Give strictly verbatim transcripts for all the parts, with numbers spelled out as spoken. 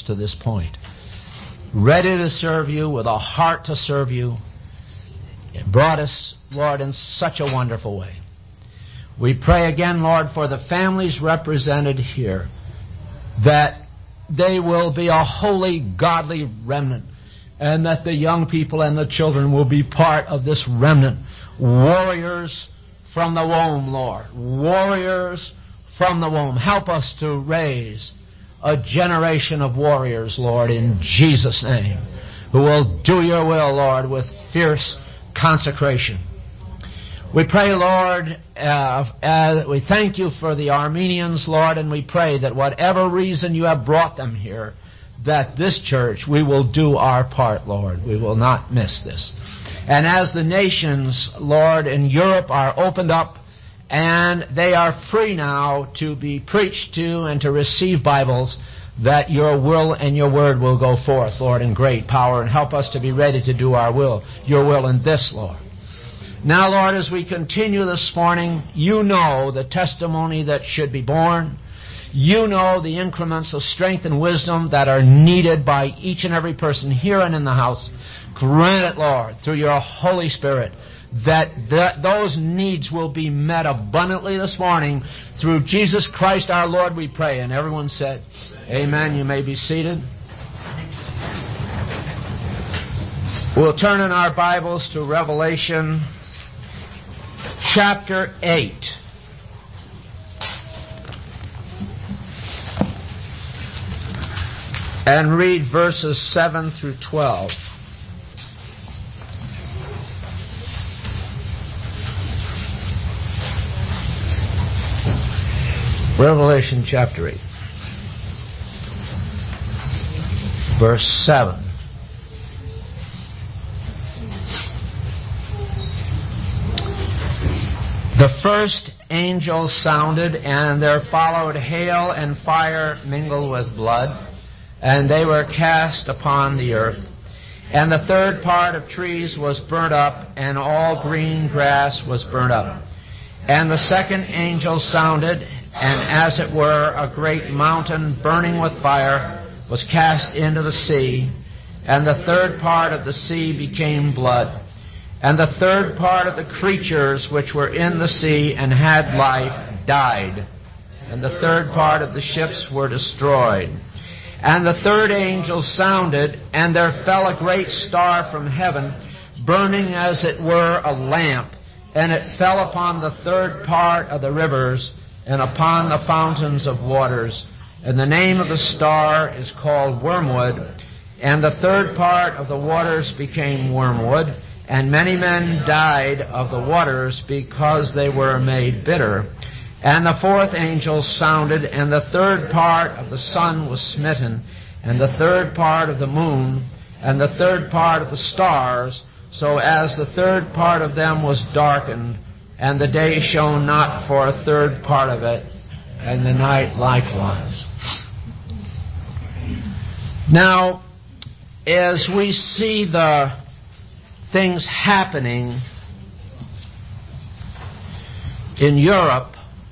to this point. Ready to serve you, with a heart to serve you. It brought us, Lord, in such a wonderful way. We pray again, Lord, for the families represented here, that they will be a holy, godly remnant, and that the young people and the children will be part of this remnant. Warriors from the womb, Lord. Warriors from the womb. Help us to raise a generation of warriors, Lord, in Jesus' name, who will do your will, Lord, with fierce consecration. We pray, Lord, uh, uh, we thank you for the Armenians, Lord, and we pray that whatever reason you have brought them here, that this church, we will do our part, Lord. We will not miss this. And as the nations, Lord, in Europe are opened up, and they are free now to be preached to and to receive Bibles, that your will and your word will go forth, Lord, in great power, and help us to be ready to do our will, your will in this, Lord. Now, Lord, as we continue this morning, you know the testimony that should be borne. You know the increments of strength and wisdom that are needed by each and every person here and in the house. Grant it, Lord, through your Holy Spirit, that th- those needs will be met abundantly this morning. Through Jesus Christ our Lord we pray. And everyone said, amen. You may be seated. We'll turn in our Bibles to Revelation chapter eight. And read verses seven through twelve. Revelation chapter eight, verse seven. The first angel sounded, and there followed hail and fire mingled with blood, and they were cast upon the earth. And the third part of trees was burnt up, and all green grass was burnt up. And the second angel sounded, and as it were a great mountain burning with fire was cast into the sea, and the third part of the sea became blood. And the third part of the creatures which were in the sea and had life died, and the third part of the ships were destroyed. And the third angel sounded, and there fell a great star from heaven, burning as it were a lamp, and it fell upon the third part of the rivers, and upon the fountains of waters. And the name of the star is called Wormwood. And the third part of the waters became wormwood, and many men died of the waters because they were made bitter. And the fourth angel sounded, and the third part of the sun was smitten, and the third part of the moon, and the third part of the stars, so as the third part of them was darkened, and the day shone not for a third part of it, and the night likewise. Now, as we see the things happening in Europe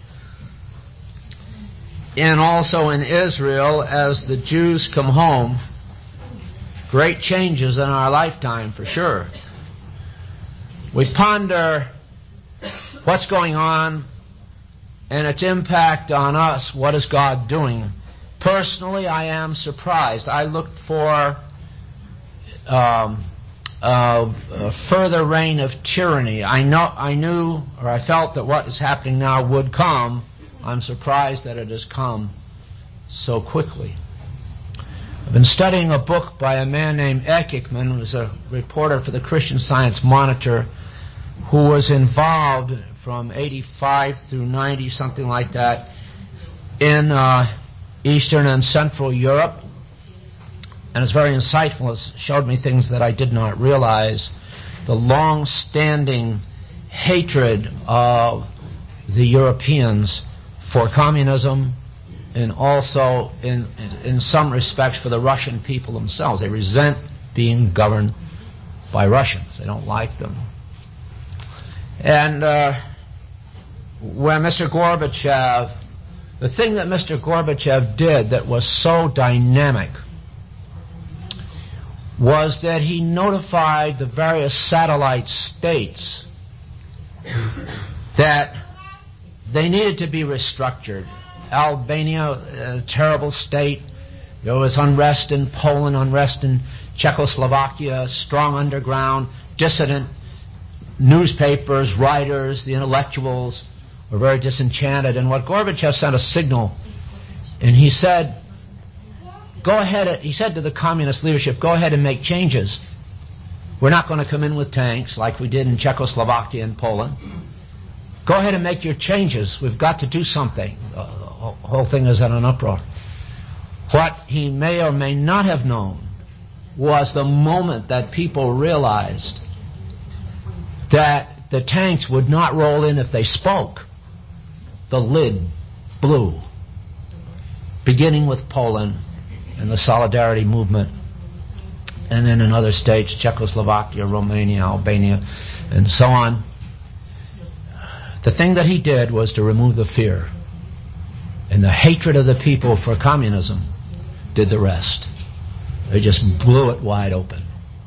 and also in Israel as the Jews come home, great changes in our lifetime for sure. We ponder what's going on and its impact on us. What is God doing? Personally, I am surprised. I looked for um, a, a further reign of tyranny. I know, I knew, or I felt that what is happening now would come. I'm surprised that it has come so quickly. I've been studying a book by a man named Ekikman, who was a reporter for the Christian Science Monitor, who was involved from eighty-five through ninety, something like that, in uh, Eastern and Central Europe. And it's very insightful. It showed me things that I did not realize. The long-standing hatred of the Europeans for communism, and also in, in some respects for the Russian people themselves. They resent being governed by Russians. They don't like them. And uh, when Mister Gorbachev, the thing that Mister Gorbachev did that was so dynamic was that he notified the various satellite states that they needed to be restructured. Albania, a terrible state. There was unrest in Poland, unrest in Czechoslovakia, strong underground, dissident newspapers, writers, the intellectuals were very disenchanted. And what Gorbachev sent a signal, and he said, go ahead, he said to the communist leadership, go ahead and make changes. We're not going to come in with tanks like we did in Czechoslovakia and Poland. Go ahead and make your changes. We've got to do something. The whole thing is in an uproar. What he may or may not have known was the moment that people realized that the tanks would not roll in if they spoke, the lid blew, beginning with Poland and the Solidarity movement, and then in other states, Czechoslovakia, Romania, Albania, and so on. The thing that he did was to remove the fear, and the hatred of the people for communism did the rest. They just blew it wide open.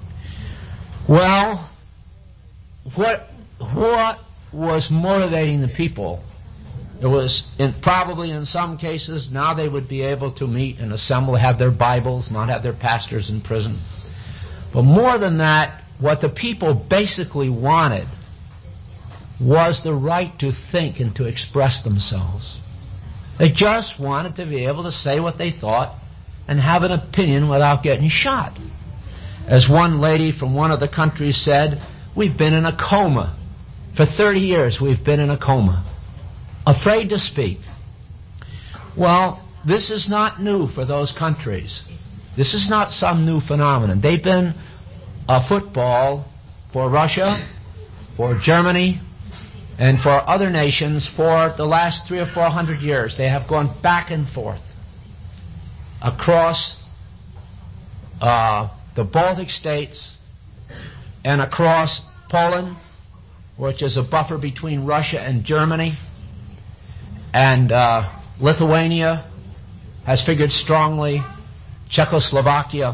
Well, what what was motivating the people? It was in, probably in some cases now they would be able to meet and assemble, have their Bibles, not have their pastors in prison. But more than that, what the people basically wanted was the right to think and to express themselves. They just wanted to be able to say what they thought and have an opinion without getting shot. As one lady from one of the countries said, we've been in a coma. For thirty years we've been in a coma, afraid to speak. Well, this is not new for those countries. This is not some new phenomenon. They've been a football for Russia, for Germany, and for other nations for the last three or four hundred years. They have gone back and forth across uh, the Baltic states and across Poland, which is a buffer between Russia and Germany, and uh, Lithuania has figured strongly, Czechoslovakia.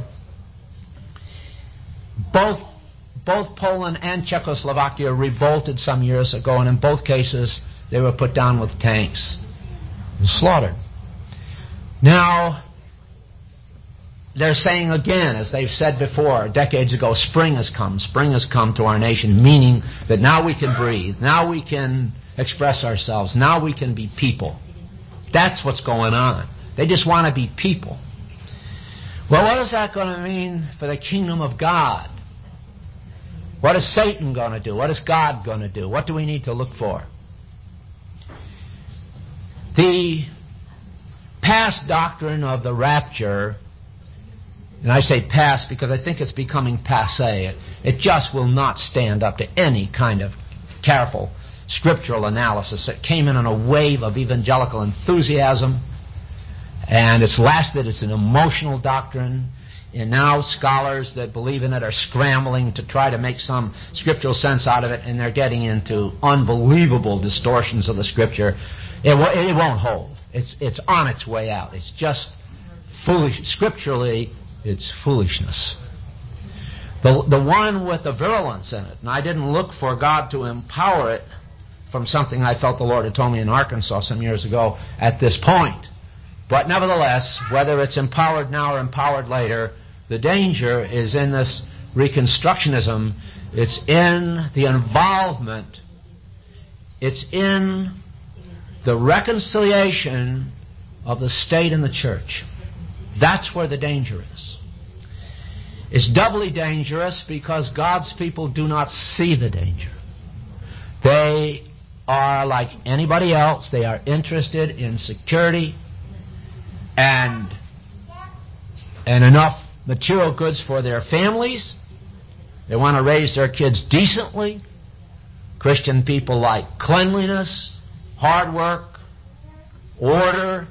Both both Poland and Czechoslovakia revolted some years ago, and in both cases they were put down with tanks and slaughtered. Now, they're saying again, as they've said before, decades ago, spring has come. Spring has come to our nation, meaning that now we can breathe. Now we can express ourselves. Now we can be people. That's what's going on. They just want to be people. Well, what is that going to mean for the kingdom of God? What is Satan going to do? What is God going to do? What do we need to look for? The past doctrine of the rapture, and I say past because I think it's becoming passé. It, it just will not stand up to any kind of careful scriptural analysis. It came in on a wave of evangelical enthusiasm, and it's lasted. It's an emotional doctrine. And now scholars that believe in it are scrambling to try to make some scriptural sense out of it, and they're getting into unbelievable distortions of the Scripture. It, w- it won't hold. It's, it's on its way out. It's just foolish. Scripturally, it's foolishness. The, the one with the virulence in it, and I didn't look for God to empower it from something I felt the Lord had told me in Arkansas some years ago at this point. But nevertheless, whether it's empowered now or empowered later, the danger is in this Reconstructionism. It's in the involvement. It's in the reconciliation of the state and the church. That's where the danger is. It's doubly dangerous because God's people do not see the danger. They are like anybody else. They are interested in security and and enough material goods for their families. They want to raise their kids decently. Christian people like cleanliness, hard work, order,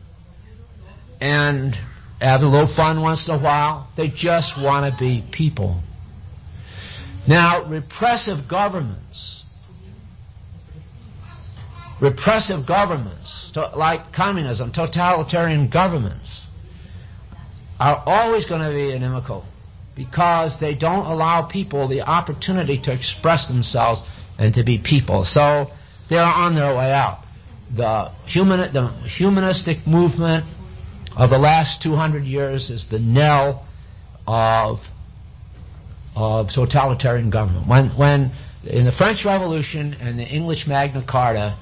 and have a little fun once in a while. They just want to be people. Now, repressive governments, repressive governments, to, like communism, totalitarian governments, are always going to be inimical because they don't allow people the opportunity to express themselves and to be people. So they're on their way out. The, human, the humanistic movement of the last two hundred years is the knell of, of totalitarian government. When, when in the French Revolution and the English Magna Carta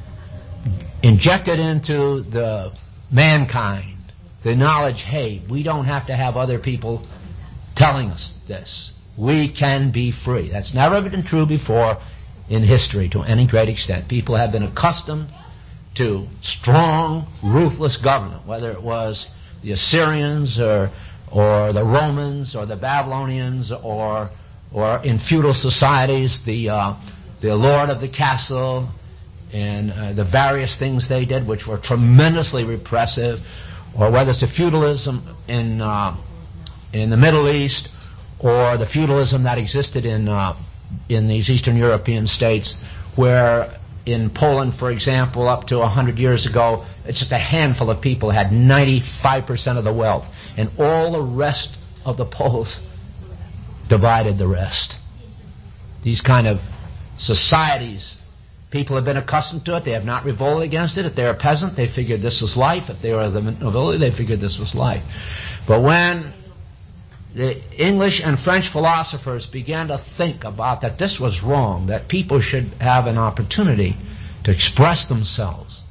injected into the mankind the knowledge, hey, we don't have to have other people telling us this. We can be free. That's never been true before in history to any great extent. People have been accustomed to strong, ruthless government, whether it was the Assyrians or or the Romans or the Babylonians or or in feudal societies the uh, the lord of the castle and uh, the various things they did, which were tremendously repressive, or whether it's a feudalism in uh, in the Middle East or the feudalism that existed in uh, in these Eastern European states, where in Poland, for example, up to one hundred years ago, it's just a handful of people had ninety-five percent of the wealth, and all the rest of the Poles divided the rest. These kind of societies, people have been accustomed to it. They have not revolted against it. If they're a peasant, they figured this was life. If they were the nobility, they figured this was life. But when the English and French philosophers began to think about that this was wrong, that people should have an opportunity to express themselves.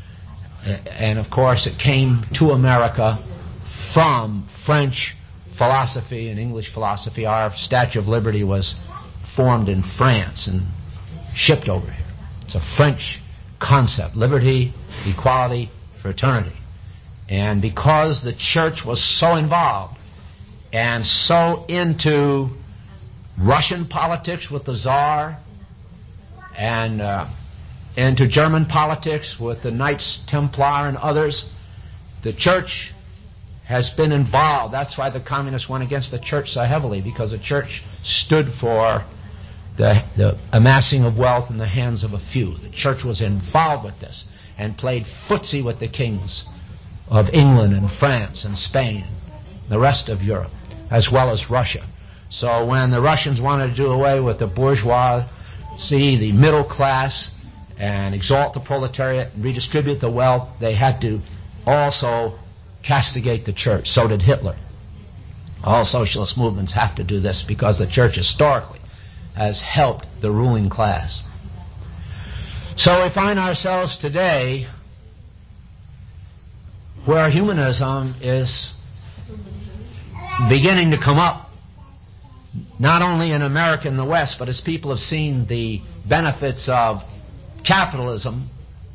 And of course it came to America from French philosophy and English philosophy. Our Statue of Liberty was formed in France and shipped over here. It's a French concept: liberty, equality, fraternity. And because the church was so involved and so into Russian politics with the Tsar, and uh, into German politics with the Knights Templar and others, the church has been involved. That's why the communists went against the church so heavily, because the church stood for the, the amassing of wealth in the hands of a few. The church was involved with this and played footsie with the kings of England and France and Spain, the rest of Europe, as well as Russia. So when the Russians wanted to do away with the bourgeoisie, the middle class, and exalt the proletariat and redistribute the wealth, they had to also castigate the church. So did Hitler. All socialist movements have to do this because the church historically has helped the ruling class. So we find ourselves today where humanism is beginning to come up, not only in America and the West, but as people have seen the benefits of capitalism.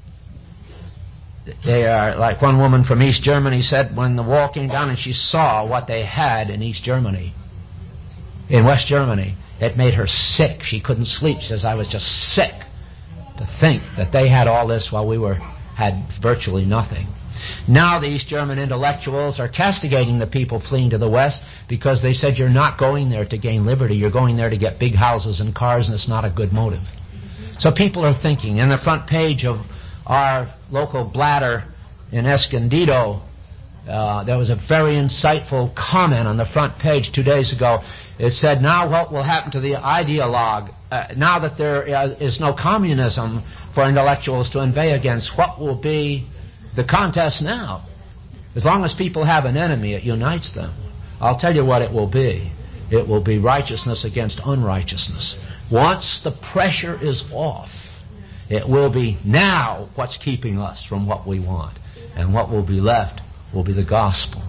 They are, like one woman from East Germany said, when the wall came down and she saw what they had in East Germany, in West Germany, it made her sick. She couldn't sleep. She says, I was just sick to think that they had all this while we were had virtually nothing. Now the East German intellectuals are castigating the people fleeing to the West because they said, you're not going there to gain liberty. You're going there to get big houses and cars, and it's not a good motive. So people are thinking. In the front page of our local bladder in Escondido, uh, there was a very insightful comment on the front page two days ago. It said, now what will happen to the ideologue, uh, now that there is no communism for intellectuals to inveigh against, what will be the contest now? As long as people have an enemy, it unites them. I'll tell you what it will be. It will be righteousness against unrighteousness. Once the pressure is off, it will be now what's keeping us from what we want. And what will be left will be the gospel.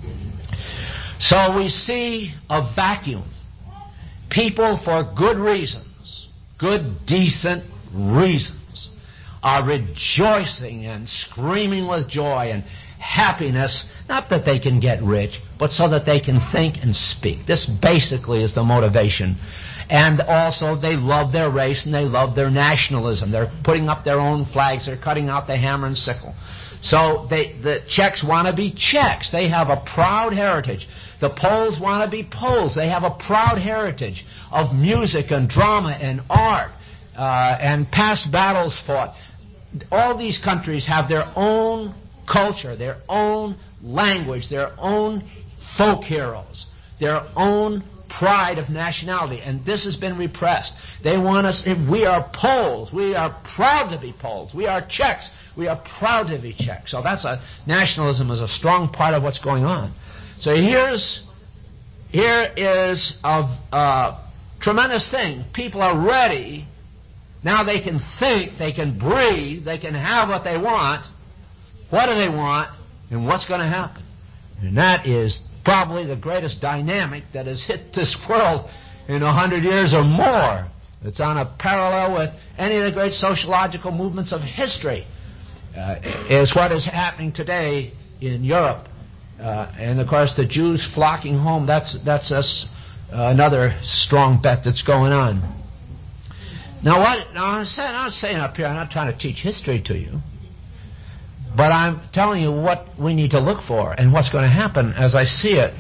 So we see a vacuum. People, for good reasons, good, decent reasons, are rejoicing and screaming with joy and happiness, not that they can get rich, but so that they can think and speak. This basically is the motivation. And also they love their race and they love their nationalism. They're putting up their own flags. They're cutting out the hammer and sickle. So they, the Czechs want to be Czechs. They have a proud heritage. The Poles want to be Poles. They have a proud heritage of music and drama and art uh, and past battles fought. All these countries have their own culture, their own language, their own folk heroes. their own pride of nationality, and this has been repressed. They want us, we are Poles, we are proud to be Poles, we are Czechs, we are proud to be Czechs. So that's a, nationalism is a strong part of what's going on. So here's, here is a, a tremendous thing. People are ready, now they can think, they can breathe, they can have what they want. What do they want, and what's going to happen? And that is probably the greatest dynamic that has hit this world in a hundred years or more. It's on a parallel with any of the great sociological movements of history, uh, is what is happening today in Europe. Uh, and, of course, the Jews flocking home, that's, that's us, uh, another strong bet that's going on. Now, what now I'm saying, I'm saying up here, I'm not trying to teach history to you, but I'm telling you what we need to look for and what's going to happen as I see it.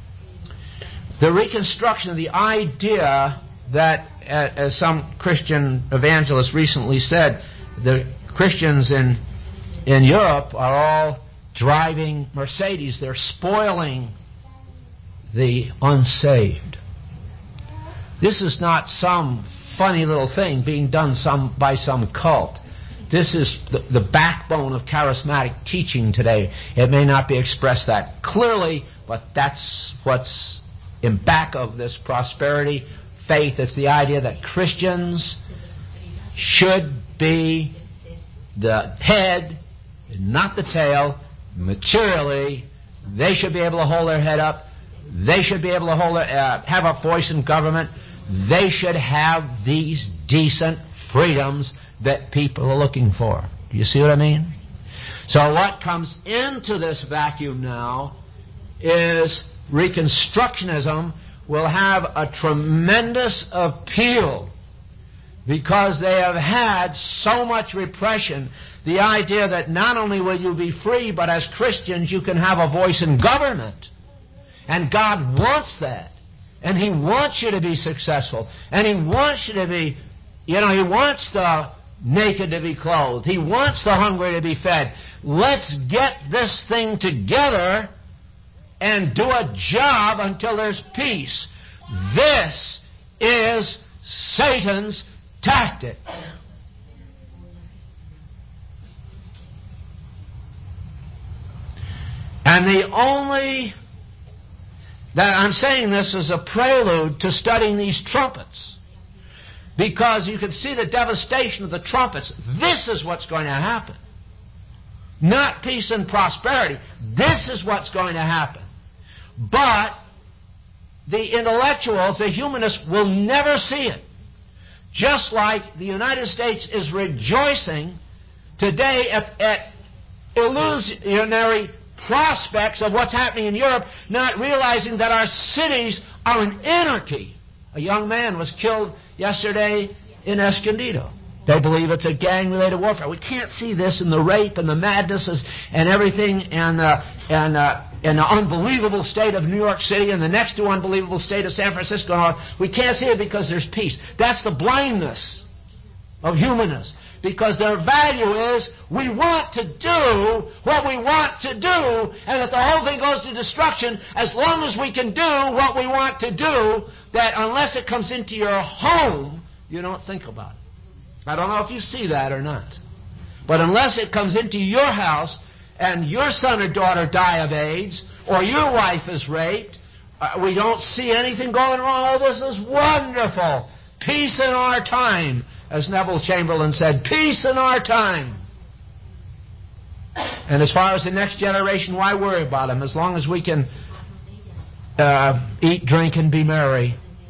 The reconstruction of the idea that, as some Christian evangelist recently said, the Christians in in Europe are all driving Mercedes. They're spoiling the unsaved. This is not some funny little thing being done some by some cult. This is the, the backbone of charismatic teaching today. It may not be expressed that clearly, but that's what's in back of this prosperity faith. It's the idea that Christians should be the head, not the tail. Materially, they should be able to hold their head up. They should be able to hold their, uh, have a voice in government. They should have these decent freedoms that people are looking for. Do you see what I mean? So what comes into this vacuum now is Reconstructionism will have a tremendous appeal because they have had so much repression. The idea that not only will you be free, but as Christians you can have a voice in government. And God wants that. And He wants you to be successful. And He wants you to be, you know, He wants the naked to be clothed. He wants the hungry to be fed. Let's get this thing together and do a job until there's peace. This is Satan's tactic. And the only, that I'm saying this as a prelude to studying these trumpets. Because you can see the devastation of the trumpets. This is what's going to happen. Not peace and prosperity. This is what's going to happen. But the intellectuals, the humanists, will never see it. Just like the United States is rejoicing today at, at illusionary prospects of what's happening in Europe, not realizing that our cities are in anarchy. A young man was killed yesterday in Escondido. They believe it's a gang-related warfare. We can't see this in the rape and the madnesses and everything and, uh, and, uh, and the unbelievable state of New York City and the next to unbelievable state of San Francisco. We can't see it because there's peace. That's the blindness of humanists. Because their value is we want to do what we want to do, and that the whole thing goes to destruction as long as we can do what we want to do, that unless it comes into your home, you don't think about it. I don't know if you see that or not. But unless it comes into your house and your son or daughter die of AIDS or your wife is raped, uh, we don't see anything going wrong. Oh, this is wonderful. Peace in our time. As Neville Chamberlain said, peace in our time. And as far as the next generation, why worry about them? As long as we can uh, eat, drink, and be merry.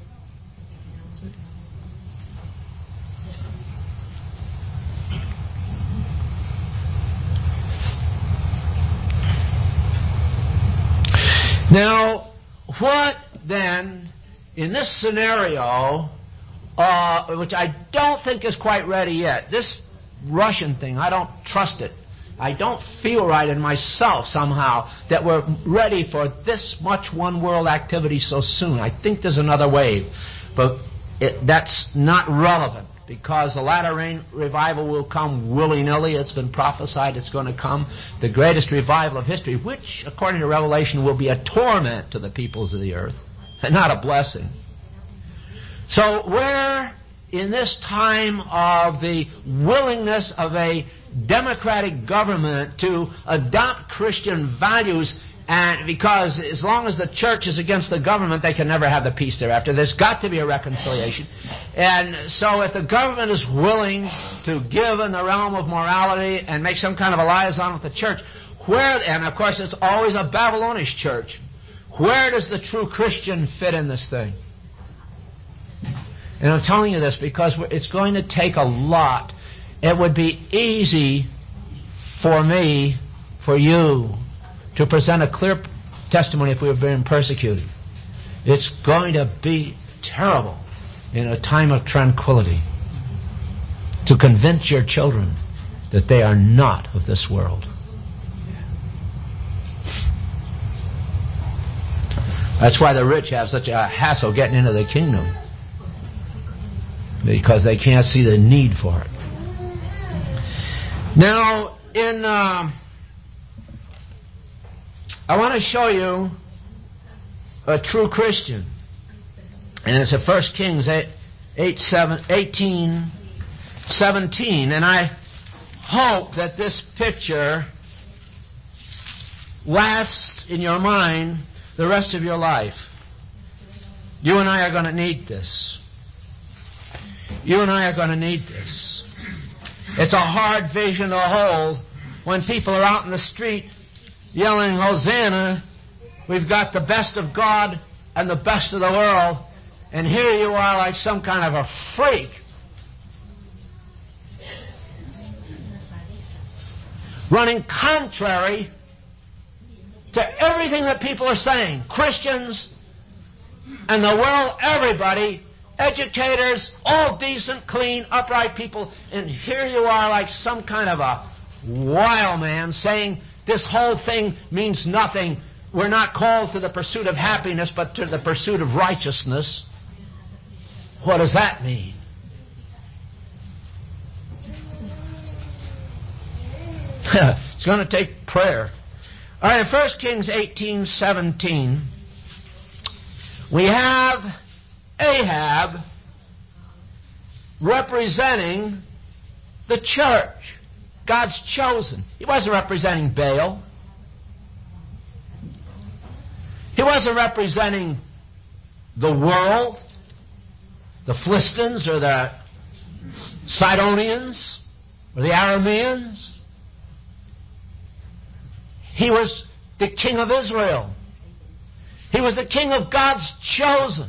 Now, what then, in this scenario, uh, which I don't think is quite ready yet, this Russian thing, I don't trust it. I don't feel right in myself somehow that we're ready for this much one-world activity so soon. I think there's another wave, but it, that's not relevant because the latter rain revival will come willy-nilly. It's been prophesied it's going to come. The greatest revival of history, which, according to Revelation, will be a torment to the peoples of the earth. and not a blessing. So we're in this time of the willingness of a democratic government to adopt Christian values, and because as long as the church is against the government, they can never have the peace thereafter. There's got to be a reconciliation. And so if the government is willing to give in the realm of morality and make some kind of a liaison with the church, where, and of course it's always a Babylonish church, where does the true Christian fit in this thing? And I'm telling you this because it's going to take a lot. It would be easy for me, for you, to present a clear testimony if we were being persecuted. It's going to be terrible in a time of tranquility to convince your children that they are not of this world. That's why the rich have such a hassle getting into the kingdom, because they can't see the need for it. Now, in uh, I want to show you a true Christian, and it's in First Kings eight, eight, seven, eighteen, seventeen, and I hope that this picture lasts in your mind the rest of your life. You and I are going to need this. You and I are going to need this. It's a hard vision to hold when people are out in the street yelling, Hosanna, we've got the best of God and the best of the world, and here you are like some kind of a freak, running contrary to everything that people are saying. Christians and the world, everybody, educators, all decent, clean, upright people, and here you are like some kind of a wild man saying this whole thing means nothing. We're not called to the pursuit of happiness, but to the pursuit of righteousness. What does that mean? It's going to take prayer. All right, in First Kings eighteen seventeen, we have Ahab representing the church, God's chosen. He wasn't representing Baal. He wasn't representing the world, the Philistines or the Sidonians or the Arameans. He was the king of Israel. He was the king of God's chosen.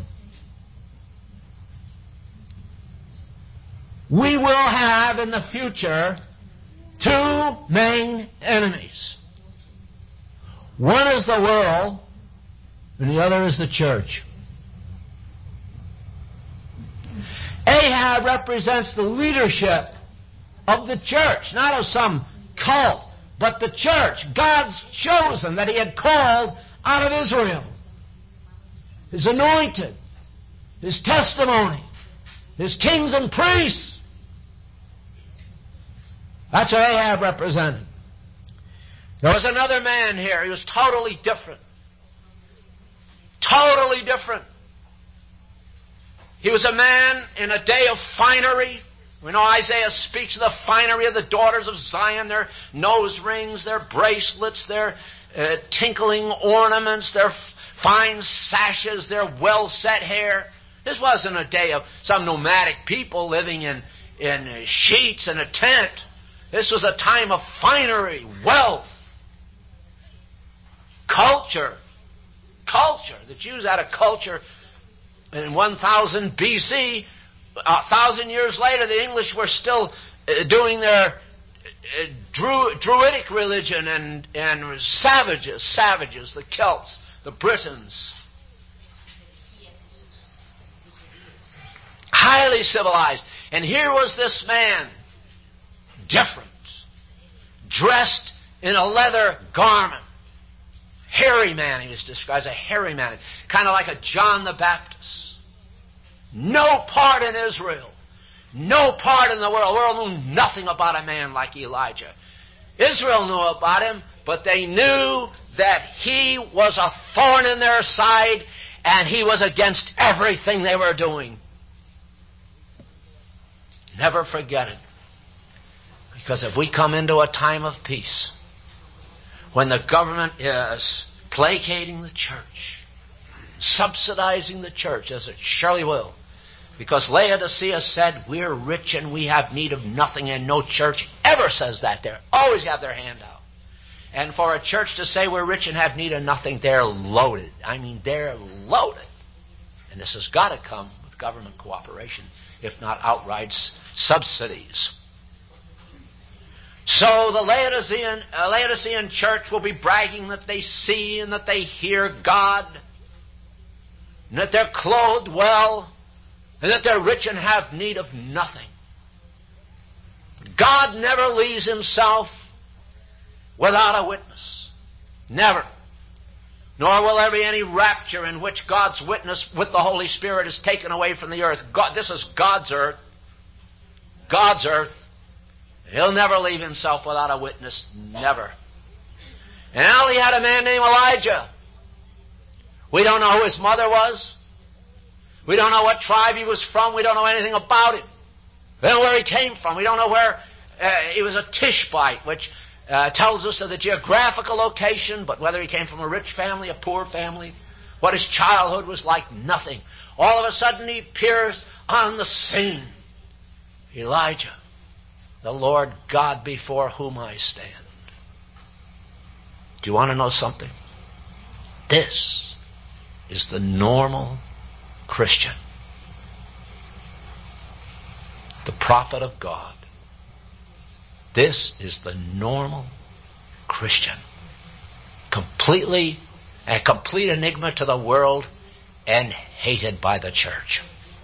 We will have in the future two main enemies. One is the world, and the other is the church. Ahab represents the leadership of the church, not of some cult, but the church, God's chosen, that he had called out of Israel. His anointed, his testimony, his kings and priests. That's what Ahab represented. There was another man here. He was totally different. Totally different. He was a man in a day of finery. We know Isaiah speaks of the finery of the daughters of Zion, their nose rings, their bracelets, their uh, tinkling ornaments, their f- fine sashes, their well-set hair. This wasn't a day of some nomadic people living in, in uh, sheets and a tent. This was a time of finery, wealth, culture. Culture. The Jews had a culture in one thousand B C. A thousand years later, the English were still uh, doing their uh, Dru- Druidic religion, and, and savages, savages, the Celts, the Britons. Highly civilized. And here was this man, different, dressed in a leather garment. Hairy man, he was described as a hairy man, kind of like a John the Baptist. No part in Israel, no part in the world. The world knew nothing about a man like Elijah. Israel knew about him, but they knew that he was a thorn in their side, And he was against everything they were doing. Never forget it. Because if we come into a time of peace, when the government is placating the church, subsidizing the church, as it surely will, because Laodicea said, we're rich and we have need of nothing, and no church ever says that. They always have their hand out. And for a church to say we're rich and have need of nothing, they're loaded. I mean, they're loaded. And this has got to come with government cooperation, if not outright subsidies. So the Laodicean, uh, Laodicean church will be bragging that they see and that they hear God, and that they're clothed well, and that they're rich and have need of nothing. God never leaves himself without a witness. Never. Nor will there be any rapture in which God's witness with the Holy Spirit is taken away from the earth. God, this is God's earth. God's earth. He'll never leave himself without a witness. Never. And now he had a man named Elijah. We don't know who his mother was. We don't know what tribe he was from. We don't know anything about him. We don't know where he came from. We don't know where uh, he was a Tishbite, which uh, tells us of the geographical location, but whether he came from a rich family, a poor family, what his childhood was like, nothing. All of a sudden he appears on the scene. Elijah, the Lord God before whom I stand. Do you want to know something? This is the normal Christian. The prophet of God. This is the normal Christian. Completely, a complete enigma to the world and hated by the church.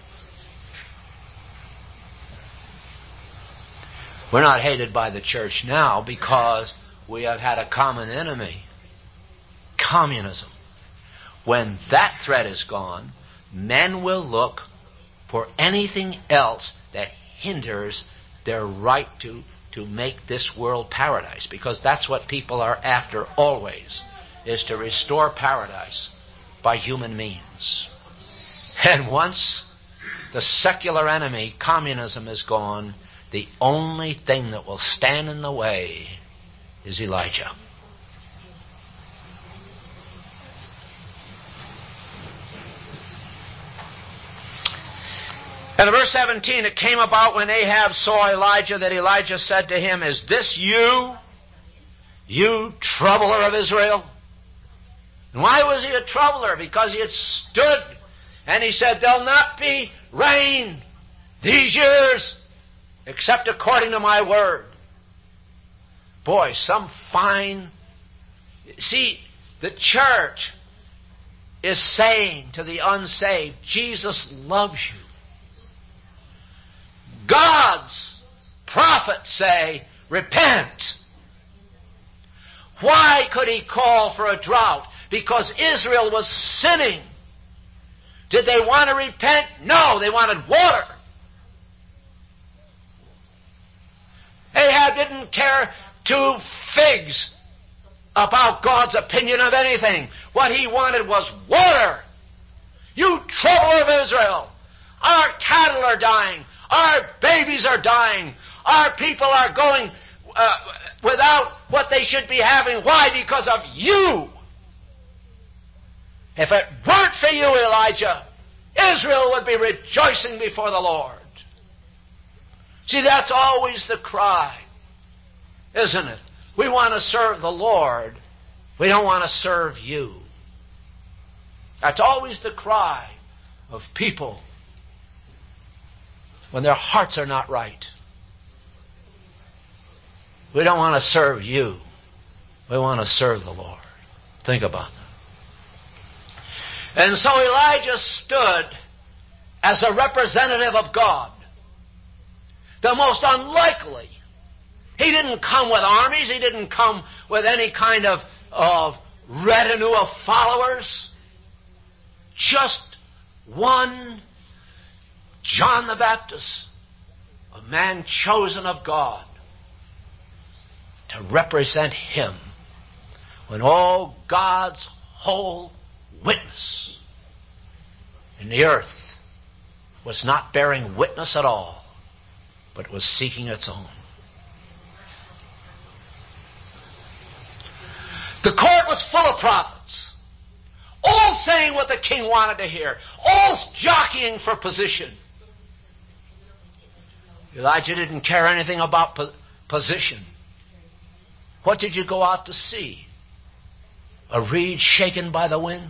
We're not hated by the church now because we have had a common enemy. Communism. When that threat is gone, men will look for anything else that hinders their right to, to make this world paradise, because that's what people are after always, is to restore paradise by human means. And once the secular enemy, communism, is gone, the only thing that will stand in the way is Elijah. And in verse seventeen, it came about when Ahab saw Elijah that Elijah said to him, is this you, you troubler of Israel? And why was he a troubler? Because he had stood and he said, there'll not be rain these years except according to my word. Boy, some fine... See, the church is saying to the unsaved, Jesus loves you. God's prophets say, repent. Why could he call for a drought? Because Israel was sinning. Did they want to repent? No, they wanted water. Ahab didn't care two figs about God's opinion of anything. What he wanted was water. You troubler of Israel, our cattle are dying. Our babies are dying. Our people are going uh, without what they should be having. Why? Because of you. If it weren't for you, Elijah, Israel would be rejoicing before the Lord. See, that's always the cry, isn't it? We want to serve the Lord. We don't want to serve you. That's always the cry of people when their hearts are not right. We don't want to serve you. We want to serve the Lord. Think about that. And so Elijah stood as a representative of God. The most unlikely. He didn't come with armies. He didn't come with any kind of, of retinue of followers. Just one John the Baptist, a man chosen of God to represent him when all God's whole witness And the earth was not bearing witness at all, but was seeking its own. The court was full of prophets, all saying what the king wanted to hear, all jockeying for position. Elijah didn't care anything about po- position. What did you go out to see? A reed shaken by the wind?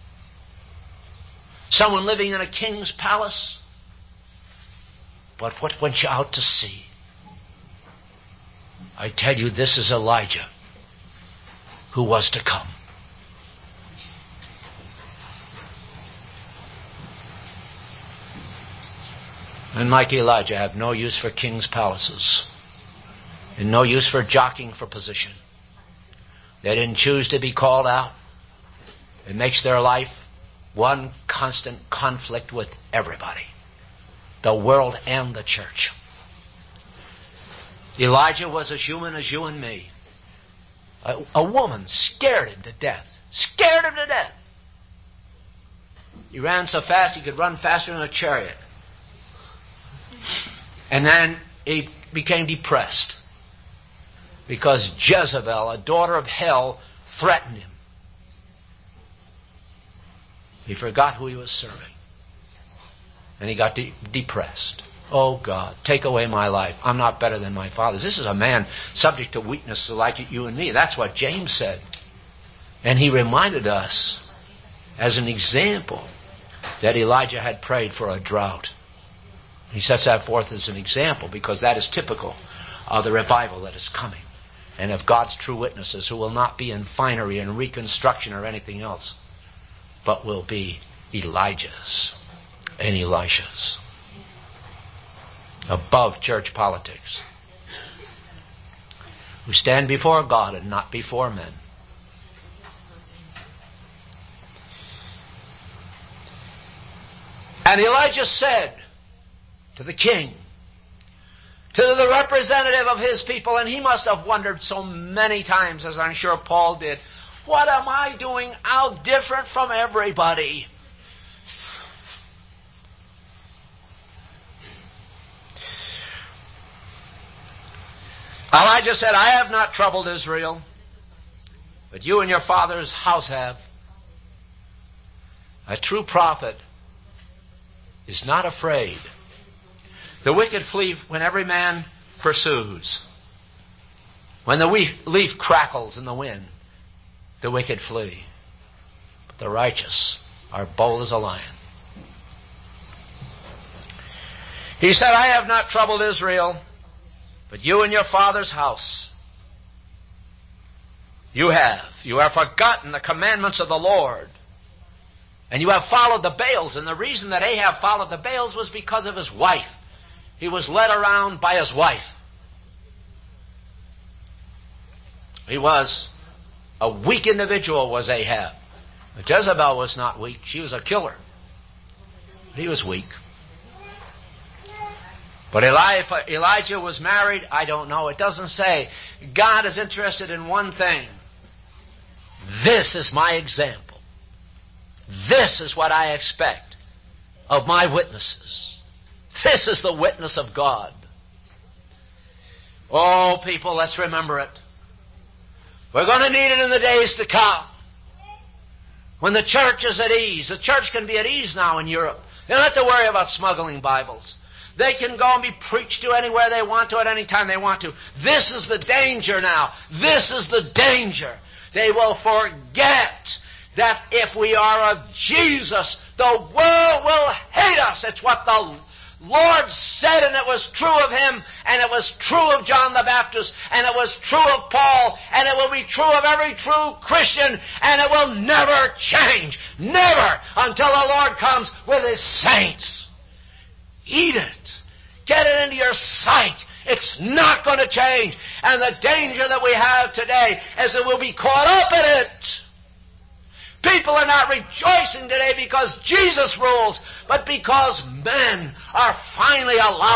Someone living in a king's palace? But what went you out to see? I tell you, this is Elijah, who was to come. And like Elijah, have no use for kings' palaces and no use for jockeying for position. They didn't choose to be called out. It makes their life one constant conflict with everybody, the world and the church. Elijah was as human as you and me. A, a woman scared him to death. Scared him to death. He ran so fast he could run faster than a chariot. And then he became depressed because Jezebel, a daughter of hell, threatened him. He forgot who he was serving. And he got de- depressed. Oh God, take away my life. I'm not better than my fathers. This is a man subject to weakness like you and me. That's what James said. And he reminded us as an example that Elijah had prayed for a drought. He sets that forth as an example because that is typical of the revival that is coming and of God's true witnesses who will not be in finery and reconstruction or anything else, but will be Elijahs and Elishas above church politics, who stand before God and not before men. And Elijah said to the king, to the representative of his people, and he must have wondered so many times, as I'm sure Paul did, what am I doing out different from everybody? Elijah said, I have not troubled Israel, but you and your father's house have. A true prophet is not afraid. The wicked flee when every man pursues. When the leaf crackles in the wind, the wicked flee. But the righteous are bold as a lion. He said, I have not troubled Israel, but you and your father's house, you have. You have forgotten the commandments of the Lord. And you have followed the Baals. And the reason that Ahab followed the Baals was because of his wife. He was led around by his wife. He was a weak individual, was Ahab. But Jezebel was not weak. She was a killer. But he was weak. But Elijah was married? I don't know. It doesn't say. God is interested in one thing. This is my example. This is what I expect of my witnesses. This is the witness of God. Oh, people, let's remember it. We're going to need it in the days to come. When the church is at ease. The church can be at ease now in Europe. They don't have to worry about smuggling Bibles. They can go and be preached to anywhere they want to at any time they want to. This is the danger now. This is the danger. They will forget that if we are of Jesus, the world will hate us. It's what the Lord said, and it was true of him, and it was true of John the Baptist, and it was true of Paul, and it will be true of every true Christian, and it will never change. Never until the Lord comes with his saints. Eat it. Get it into your sight. It's not going to change. And the danger that we have today is that we'll be caught up in it. People are not rejoicing today because Jesus rules, but because men are finally allowed to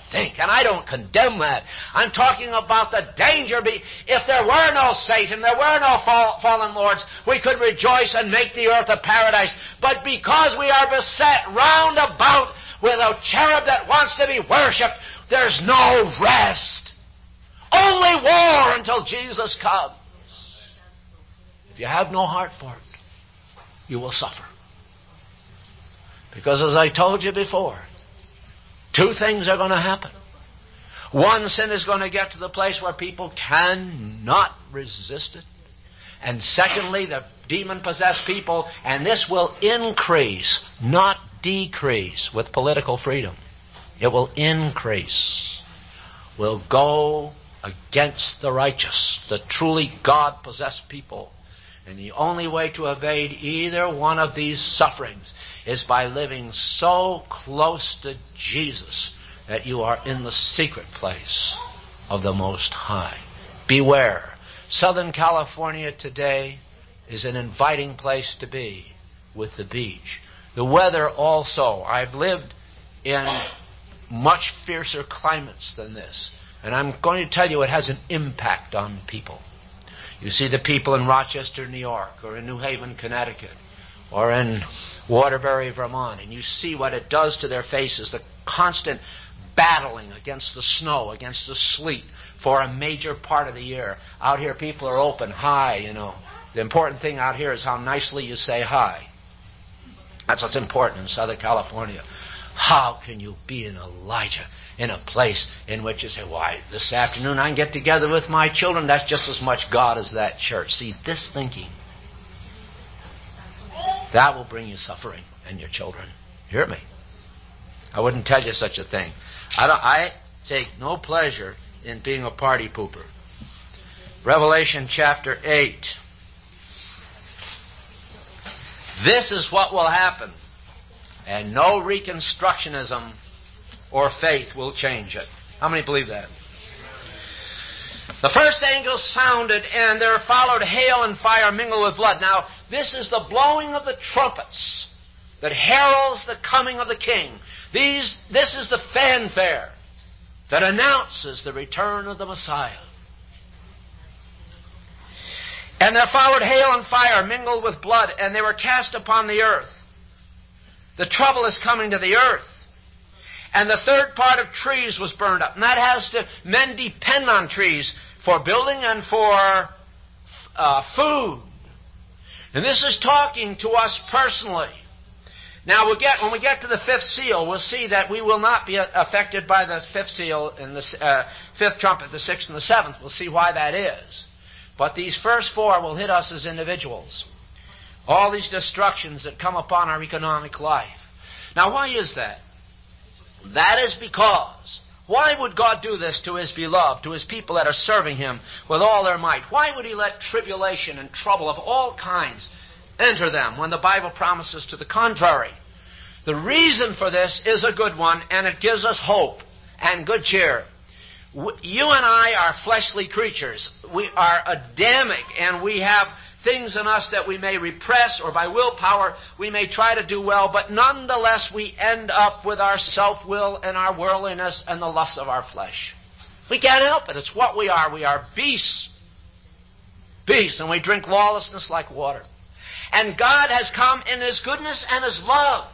think, and I don't condemn that. I'm talking about the danger. Be, if there were no Satan, there were no fall, fallen lords, we could rejoice and make the earth a paradise. But because we are beset round about with a cherub that wants to be worshipped, there's no rest. Only war until Jesus comes. If you have no heart for it, you will suffer. Because as I told you before, two things are going to happen. One, sin is going to get to the place where people cannot resist it. And secondly, the demon-possessed people, and this will increase, not decrease, with political freedom. It will increase. Will go against the righteous, the truly God-possessed people. And the only way to evade either one of these sufferings is by living so close to Jesus that you are in the secret place of the Most High. Beware. Southern California today is an inviting place to be with the beach. The weather also. I've lived in much fiercer climates than this. And I'm going to tell you it has an impact on people. You see the people in Rochester, New York, or in New Haven, Connecticut, or in Waterbury, Vermont, and you see what it does to their faces, the constant battling against the snow, against the sleet for a major part of the year. Out here people are open, hi, you know. The important thing out here is how nicely you say hi. That's what's important in Southern California. How can you be an Elijah in a place in which you say, why, this afternoon I can get together with my children. That's just as much God as that church. See, this thinking, that will bring you suffering and your children. Hear me? I wouldn't tell you such a thing. I, don't, I take no pleasure in being a party pooper. Revelation chapter eight. This is what will happen. And no reconstructionism or faith will change it. How many believe that? The first angel sounded, and there followed hail and fire mingled with blood. Now, this is the blowing of the trumpets that heralds the coming of the King. These, this is the fanfare that announces the return of the Messiah. And there followed hail and fire mingled with blood, and they were cast upon the earth. The trouble is coming to the earth. And the third part of trees was burned up. And that has to, men depend on trees for building and for uh, food. And this is talking to us personally. Now, we'll get, when we get to the fifth seal, we'll see that we will not be affected by the fifth seal and the uh, fifth trumpet, the sixth and the seventh. We'll see why that is. But these first four will hit us as individuals. All these destructions that come upon our economic life. Now, why is that? That is because, why would God do this to His beloved, to His people that are serving Him with all their might? Why would He let tribulation and trouble of all kinds enter them when the Bible promises to the contrary? The reason for this is a good one, and it gives us hope and good cheer. You and I are fleshly creatures. We are Adamic, and we have things in us that we may repress, or by willpower we may try to do well, but nonetheless we end up with our self-will and our worldliness and the lusts of our flesh. We can't help it. It's what we are. We are beasts. Beasts, and we drink lawlessness like water. And God has come in His goodness and His love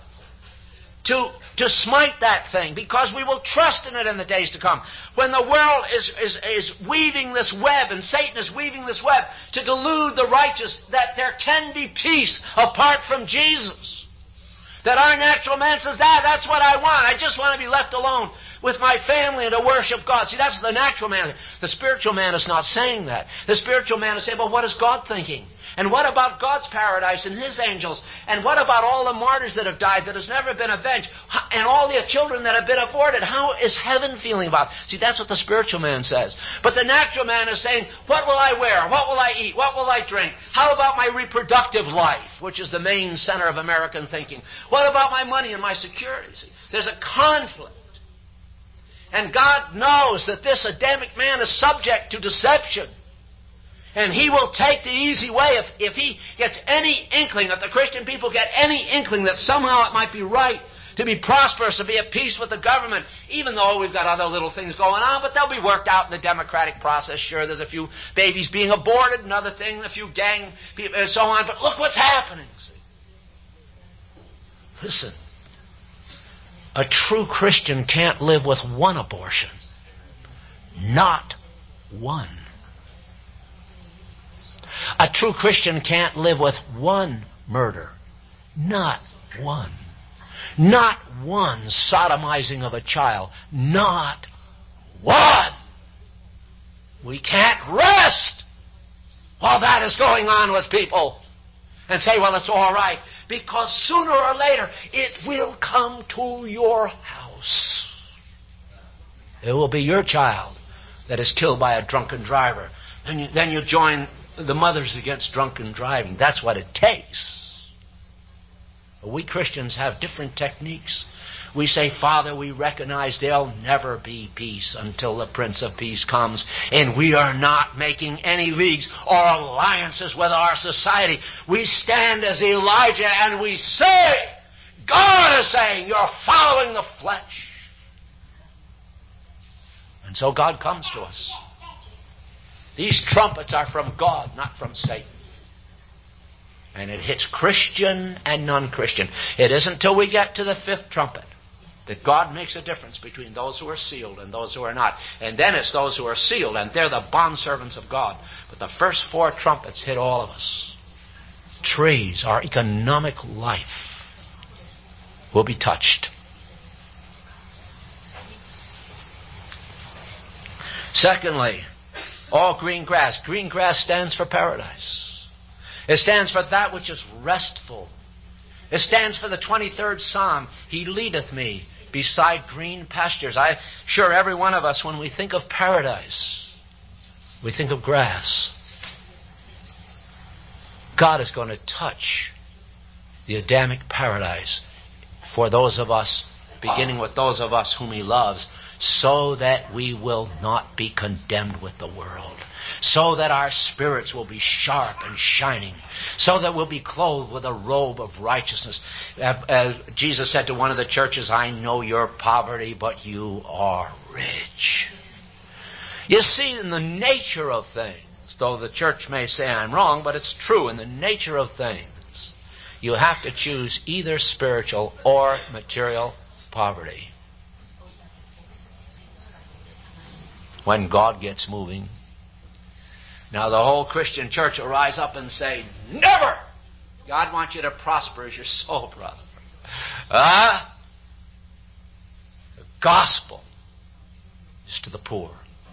to, to smite that thing, because we will trust in it in the days to come. When the world is, is, is weaving this web, and Satan is weaving this web to delude the righteous that there can be peace apart from Jesus. That our natural man says, ah, that's what I want. I just want to be left alone with my family and to worship God. See, that's the natural man. The spiritual man is not saying that. The spiritual man is saying, but what is God thinking? And what about God's paradise and His angels? And what about all the martyrs that have died that has never been avenged? And all the children that have been aborted? How is heaven feeling about it? See, that's what the spiritual man says. But the natural man is saying, what will I wear? What will I eat? What will I drink? How about my reproductive life, which is the main center of American thinking? What about my money and my security? See, there's a conflict. And God knows that this Adamic man is subject to deception. And He will take the easy way if, if He gets any inkling, if the Christian people get any inkling that somehow it might be right to be prosperous, to be at peace with the government, even though we've got other little things going on, but they'll be worked out in the democratic process. Sure, there's a few babies being aborted, another thing, a few gang people, and so on, but look what's happening. See? Listen, a true Christian can't live with one abortion. Not one. A true Christian can't live with one murder. Not one. Not one sodomizing of a child. Not one. We can't rest while that is going on with people and say, well, it's all right. Because sooner or later, it will come to your house. It will be your child that is killed by a drunken driver. Then you, then you join the Mothers Against Drunken Driving. That's what it takes. We Christians have different techniques. We say, Father, we recognize there'll never be peace until the Prince of Peace comes. And we are not making any leagues or alliances with our society. We stand as Elijah and we say, God is saying, you're following the flesh. And so God comes to us. These trumpets are from God, not from Satan. And it hits Christian and non-Christian. It isn't until we get to the fifth trumpet that God makes a difference between those who are sealed and those who are not. And then it's those who are sealed, and they're the bondservants of God. But the first four trumpets hit all of us. Trees, our economic life, will be touched. Secondly, all green grass. Green grass stands for paradise. It stands for that which is restful. It stands for the twenty-third Psalm. He leadeth me beside green pastures. I'm sure every one of us, when we think of paradise, we think of grass. God is going to touch the Adamic paradise for those of us, beginning with those of us whom He loves, so that we will not be condemned with the world. So that our spirits will be sharp and shining. So that we'll be clothed with a robe of righteousness. Uh, uh, Jesus said to one of the churches, I know your poverty, but you are rich. You see, in the nature of things, though the church may say I'm wrong, but it's true, in the nature of things, you have to choose either spiritual or material poverty. When God gets moving, now the whole Christian church will rise up and say, never! God wants you to prosper as your soul prospers. Ah, uh, the gospel is to the poor.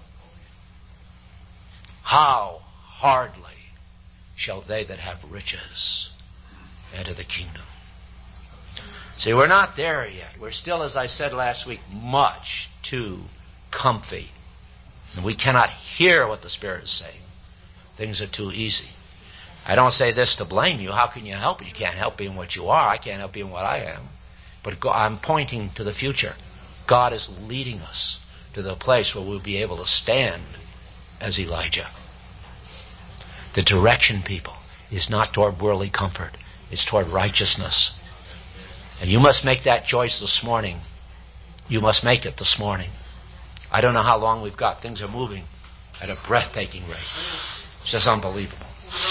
How hardly shall they that have riches enter the kingdom. See, we're not there yet. We're still, as I said last week, much too comfy. And we cannot hear what the Spirit is saying. Things are too easy. I don't say this to blame you. How can you help? You can't help being what you are. I can't help being what I am. But I'm pointing to the future. God is leading us to the place where we'll be able to stand as Elijah. The direction, people, is not toward worldly comfort. It's toward righteousness. And you must make that choice this morning. You must make it this morning. I don't know how long we've got. Things are moving at a breathtaking rate. It's just unbelievable.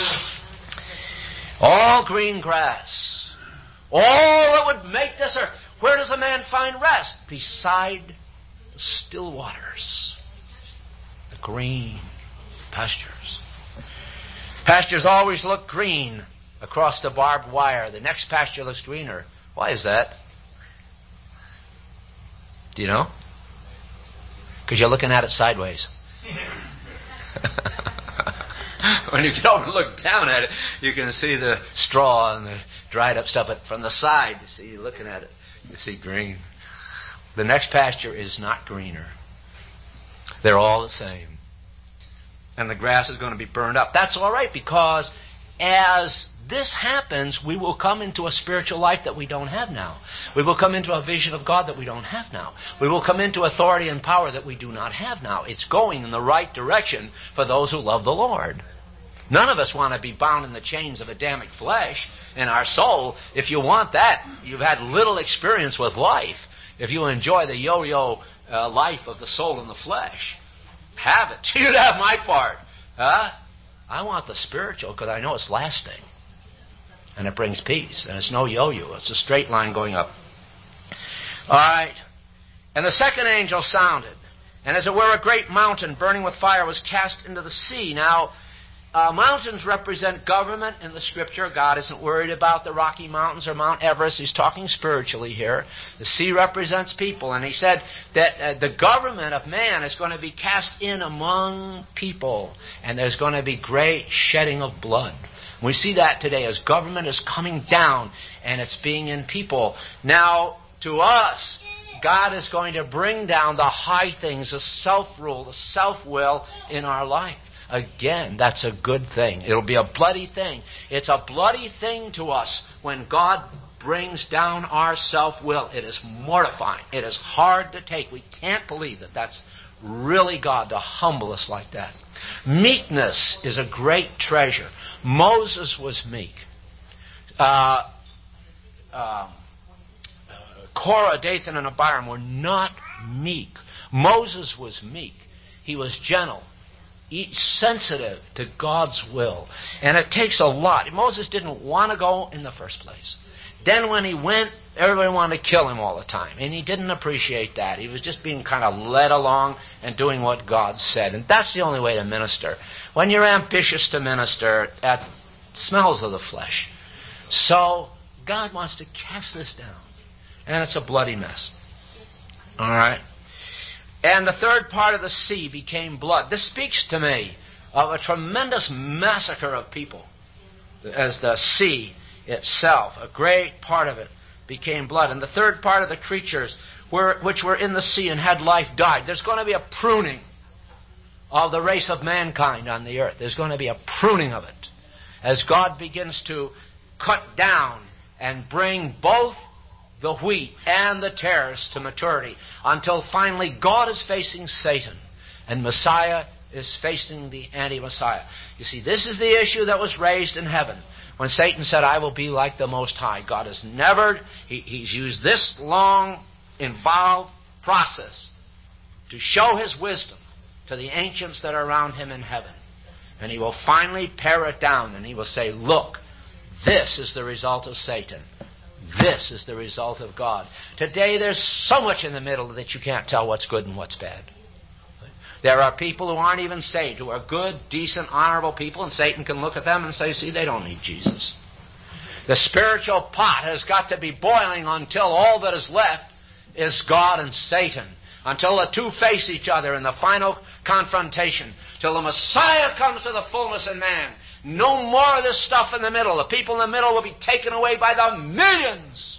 All green grass. All that would make this earth. Where does a man find rest? Beside the still waters. The green pastures. Pastures always look green across the barbed wire. The next pasture looks greener. Why is that? Do you know? Because you're looking at it sideways. When you get over and look down at it, you can see the straw and the dried up stuff. But from the side, you see, you're looking at it, you see green. The next pasture is not greener. They're all the same. And the grass is going to be burned up. That's all right, because as this happens, we will come into a spiritual life that we don't have now. We will come into a vision of God that we don't have now. We will come into authority and power that we do not have now. It's going in the right direction for those who love the Lord. None of us want to be bound in the chains of Adamic flesh in our soul. If you want that, you've had little experience with life. If you enjoy the yo-yo uh, life of the soul and the flesh, have it. You'd have my part. Huh? I want the spiritual because I know it's lasting. And it brings peace. And it's no yo-yo. It's a straight line going up. All right. And the second angel sounded. And as it were, a great mountain burning with fire was cast into the sea. Now, uh, mountains represent government in the Scripture. God isn't worried about the Rocky Mountains or Mount Everest. He's talking spiritually here. The sea represents people. And he said that uh, the government of man is going to be cast in among people. And there's going to be great shedding of blood. We see that today as government is coming down and it's being in people. Now, to us, God is going to bring down the high things, the self-rule, the self-will in our life. Again, that's a good thing. It'll be a bloody thing. It's a bloody thing to us when God brings down our self-will. It is mortifying. It is hard to take. We can't believe that that's really God to humble us like that. Meekness is a great treasure. Moses was meek. Uh, uh, Korah, Dathan, and Abiram were not meek. Moses was meek. He was gentle, sensitive to God's will. And it takes a lot. Moses didn't want to go in the first place. Then when he went, everybody wanted to kill him all the time. And he didn't appreciate that. He was just being kind of led along and doing what God said. And that's the only way to minister. When you're ambitious to minister, it smells of the flesh. So God wants to cast this down. And it's a bloody mess. All right. And the third part of the sea became blood. This speaks to me of a tremendous massacre of people as the sea itself, a great part of it, became blood. And the third part of the creatures were, which were in the sea and had life died. There's going to be a pruning of the race of mankind on the earth. There's going to be a pruning of it as God begins to cut down and bring both the wheat and the tares to maturity until finally God is facing Satan and Messiah is facing the anti-Messiah. You see, this is the issue that was raised in heaven when Satan said, I will be like the Most High. God has never, he, he's used this long, involved process to show his wisdom to the ancients that are around him in heaven. And he will finally pare it down and he will say, look, this is the result of Satan. This is the result of God. Today there's so much in the middle that you can't tell what's good and what's bad. There are people who aren't even saved, who are good, decent, honorable people, and Satan can look at them and say, see, they don't need Jesus. The spiritual pot has got to be boiling until all that is left is God and Satan. Until the two face each other in the final confrontation. Till the Messiah comes to the fullness of man. No more of this stuff in the middle. The people in the middle will be taken away by the millions.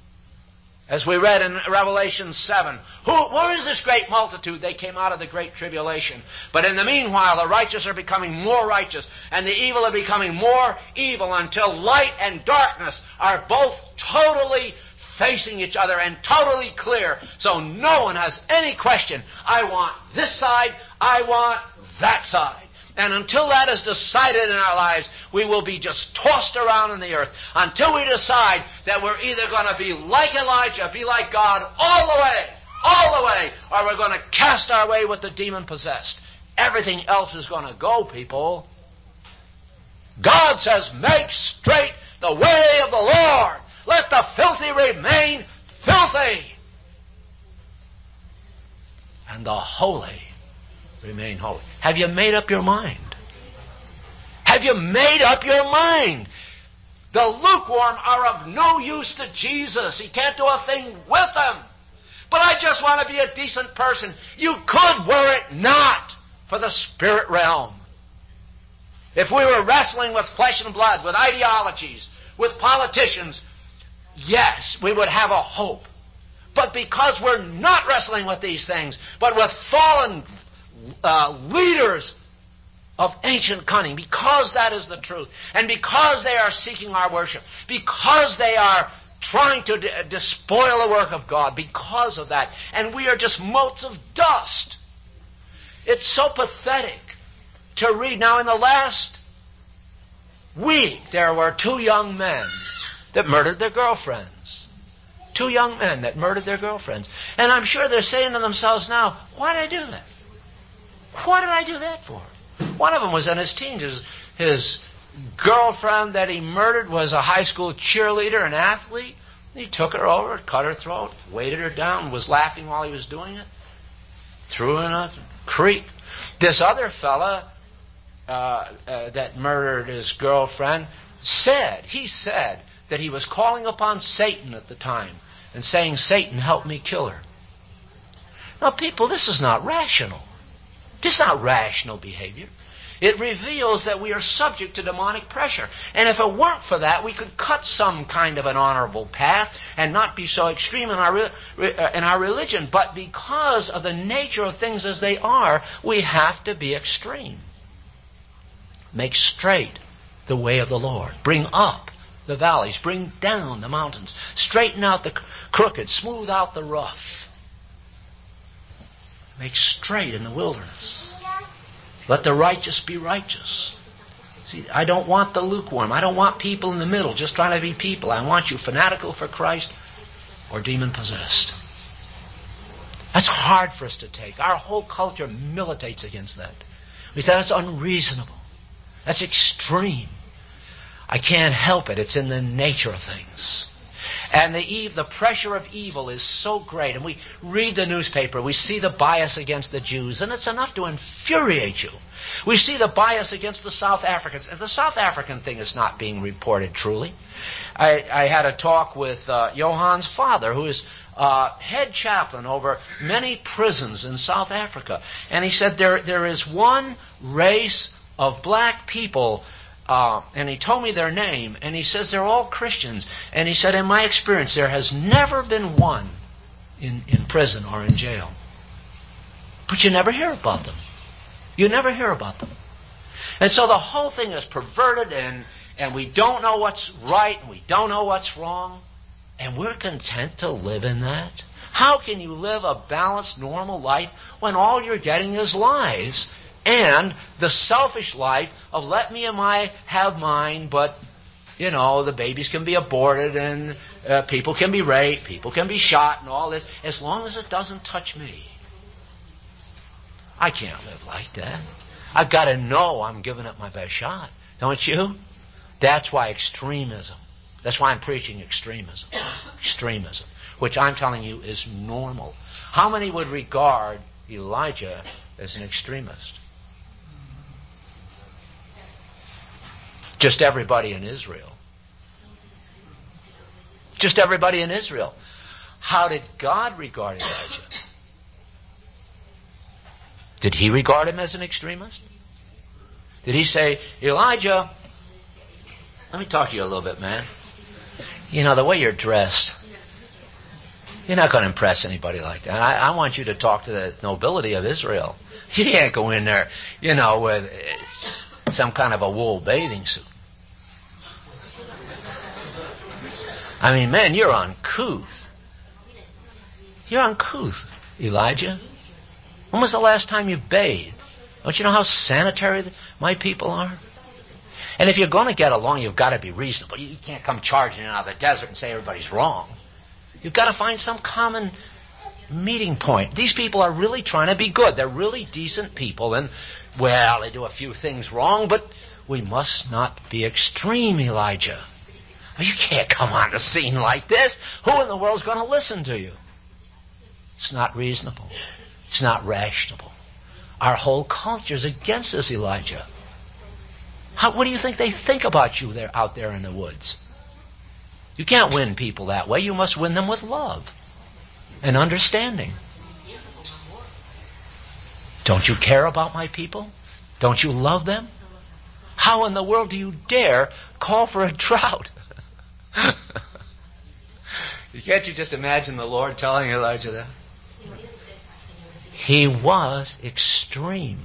As we read in Revelation seven. Who, where is this great multitude? They came out of the great tribulation. But in the meanwhile, the righteous are becoming more righteous, and the evil are becoming more evil, until light and darkness are both totally facing each other and totally clear. So no one has any question. I want this side. I want that side. And until that is decided in our lives, we will be just tossed around in the earth until we decide that we're either going to be like Elijah, be like God all the way, all the way, or we're going to cast our way with the demon-possessed. Everything else is going to go, people. God says, make straight the way of the Lord. Let the filthy remain filthy. And the holy remain holy. Have you made up your mind? Have you made up your mind? The lukewarm are of no use to Jesus. He can't do a thing with them. But I just want to be a decent person. You could, were it not for the spirit realm. If we were wrestling with flesh and blood, with ideologies, with politicians, yes, we would have a hope. But because we're not wrestling with these things, but with fallen uh, leaders of ancient cunning, because that is the truth, and because they are seeking our worship, because they are trying to d- despoil the work of God, because of that, and we are just motes of dust. It's so pathetic to read. Now, in the last week, there were two young men that murdered their girlfriends. Two young men that murdered their girlfriends. And I'm sure they're saying to themselves now, why did I do that? What did I do that for? One of them was in his teens. His, his girlfriend that he murdered was a high school cheerleader, an athlete. He took her over, cut her throat, weighted her down, was laughing while he was doing it, threw her in a creek. This other fella uh, uh, that murdered his girlfriend said, he said that he was calling upon Satan at the time and saying, Satan, help me kill her. Now, people, this is not rational. This is not rational behavior. It reveals that we are subject to demonic pressure. And if it weren't for that, we could cut some kind of an honorable path and not be so extreme in our, in our religion. But because of the nature of things as they are, we have to be extreme. Make straight the way of the Lord. Bring up the valleys. Bring down the mountains. Straighten out the crooked. Smooth out the rough. Make straight in the wilderness. Let the righteous be righteous. See, I don't want the lukewarm. I don't want people in the middle just trying to be people. I want you fanatical for Christ or demon-possessed. That's hard for us to take. Our whole culture militates against that. We say that's unreasonable. That's extreme. I can't help it. It's in the nature of things. And the the pressure of evil is so great. And we read the newspaper. We see the bias against the Jews. And it's enough to infuriate you. We see the bias against the South Africans. And the South African thing is not being reported truly. I, I had a talk with uh, Johan's father, who is uh, head chaplain over many prisons in South Africa. And he said there there is one race of black people. Uh, and he told me their name, and he says they're all Christians. And he said, in my experience, there has never been one in, in prison or in jail. But you never hear about them. You never hear about them. And so the whole thing is perverted, and, and we don't know what's right, and we don't know what's wrong. And we're content to live in that. How can you live a balanced, normal life when all you're getting is lies? And the selfish life of let me and I have mine, but, you know, the babies can be aborted and uh, people can be raped, people can be shot and all this, as long as it doesn't touch me. I can't live like that. I've got to know I'm giving it my best shot. Don't you? That's why extremism, that's why I'm preaching extremism. Extremism, which I'm telling you is normal. How many would regard Elijah as an extremist? Just everybody in Israel. Just everybody in Israel. How did God regard Elijah? Did he regard him as an extremist? Did he say, Elijah, let me talk to you a little bit, man. You know, the way you're dressed, you're not going to impress anybody like that. I, I want you to talk to the nobility of Israel. You can't go in there, you know, with some kind of a wool bathing suit. I mean, man, you're uncouth. You're uncouth, Elijah. When was the last time you bathed? Don't you know how sanitary my people are? And if you're going to get along, you've got to be reasonable. You can't come charging out of the desert and say everybody's wrong. You've got to find some common meeting point. These people are really trying to be good. They're really decent people. And, well, they do a few things wrong, but we must not be extreme, Elijah. You can't come on the scene like this. Who in the world is going to listen to you? It's not reasonable. It's not rational. Our whole culture is against this, Elijah. How, what do you think they think about you there out there in the woods? You can't win people that way. You must win them with love and understanding. Don't you care about my people? Don't you love them? How in the world do you dare call for a drought? Can't you just imagine the Lord telling Elijah that? He was extreme.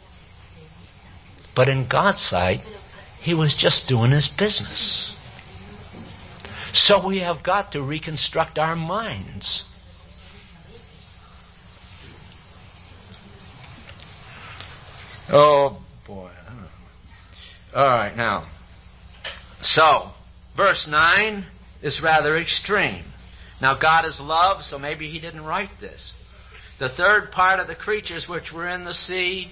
But in God's sight, he was just doing his business. So we have got to reconstruct our minds. Oh, boy. All right, now, So, verse nine is rather extreme. Now, God is love, so maybe he didn't write this. The third part of the creatures which were in the sea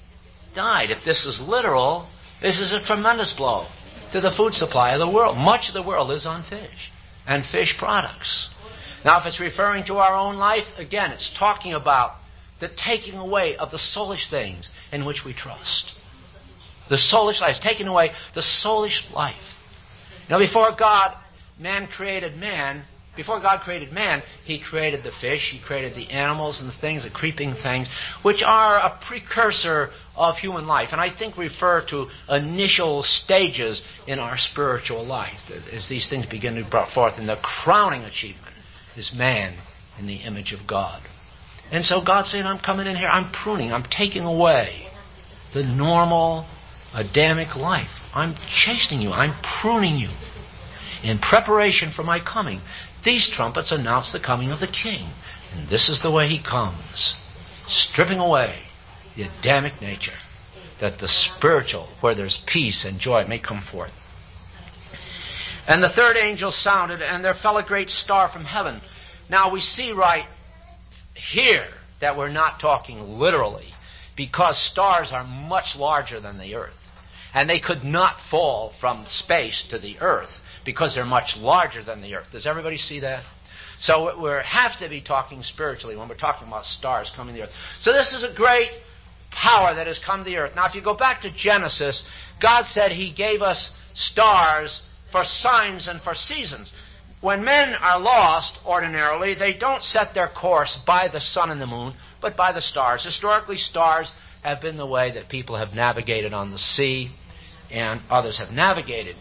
died. If this is literal, this is a tremendous blow to the food supply of the world. Much of the world lives on fish and fish products. Now, if it's referring to our own life, again, it's talking about the taking away of the soulish things in which we trust. The soulish life, taking away the soulish life. Now, before God, man created man, before God created man, he created the fish, he created the animals and the things, the creeping things, which are a precursor of human life, and I think refer to initial stages in our spiritual life as these things begin to be brought forth. And the crowning achievement is man in the image of God. And so God's saying, I'm coming in here, I'm pruning, I'm taking away the normal Adamic life. I'm chastening you, I'm pruning you in preparation for my coming. These trumpets announce the coming of the King. And this is the way he comes, stripping away the Adamic nature, that the spiritual, where there's peace and joy, may come forth. And the third angel sounded, and there fell a great star from heaven. Now we see right here that we're not talking literally, because stars are much larger than the earth. And they could not fall from space to the earth because they're much larger than the earth. Does everybody see that? So we have to be talking spiritually when we're talking about stars coming to the earth. So this is a great power that has come to the earth. Now, if you go back to Genesis, God said he gave us stars for signs and for seasons. When men are lost, ordinarily, they don't set their course by the sun and the moon, but by the stars. Historically, stars have been the way that people have navigated on the sea, and others have navigated.